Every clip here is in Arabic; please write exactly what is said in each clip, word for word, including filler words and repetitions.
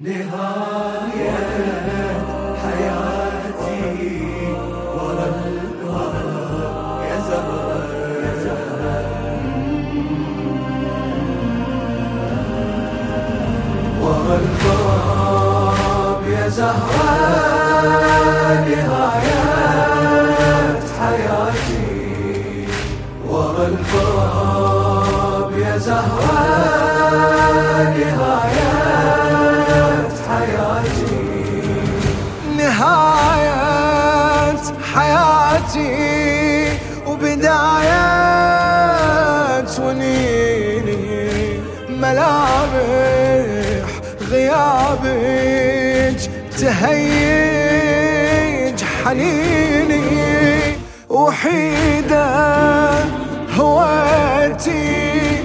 نهاية حياتي ورا الباب يا زهرة يا زهرة ورا الباب يا زهرة نهاية حياتي ورا الباب يا زهرة نهاية حياتي نهاية حياتي وبداية ونيني ملامح غيابك تهيج حنيني وحيدة هويتي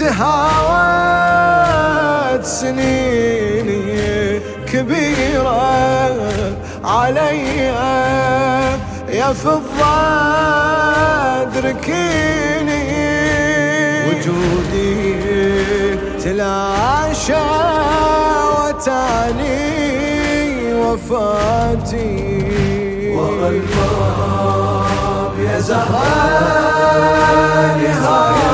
وتهاوت سنيني كبيرة علي يا فضة ادركيني وجودي تلاشى وتاني وفاتي ورا الباب يا زهرة نهاية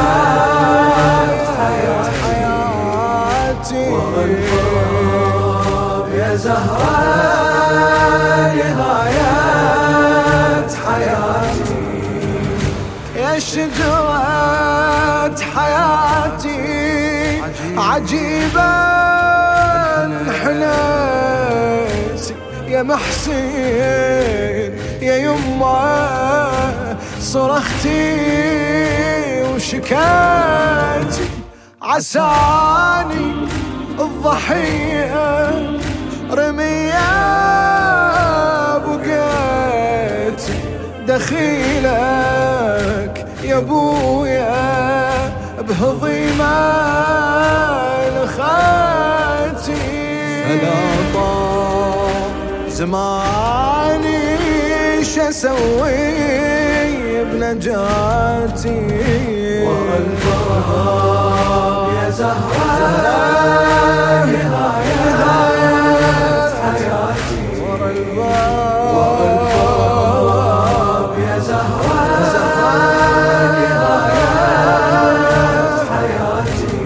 حياتي ورا الباب يا زهرة نهاية حياتي يا شجرة حياتي عجيبة انحنيتي يا محسن يا يمه صرختي وشكايتي عساني الضحية رمية بقيتي دخيلك يا بويا بهضيمة لخاتي فلا طال زماني شسوي بنجاتي ورا الباب يا زهرة نهاية حياتي ورا الباب ورا الباب يا زهرة نهاية حياتي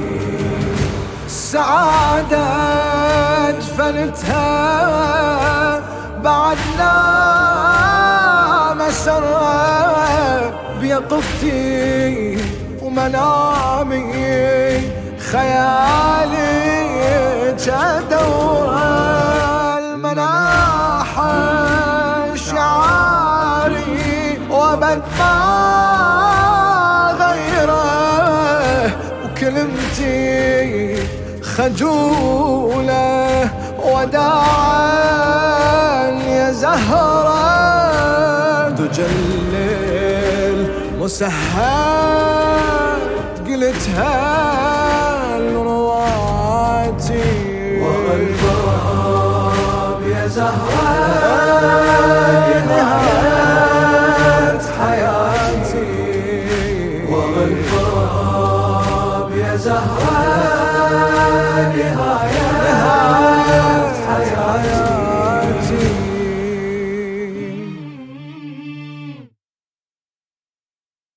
السعادة دفنتها بعد لا مسرة بيقظتي ومنامي خيالي جدور المناحة شعاري وبد ما غيره وكلمتي خجولة وداعا يا زهرة تجلل مسهل قلتها لرواتي ورا الباب يا زهرة نهاية حياتي ورا الباب يا زهرة نهاية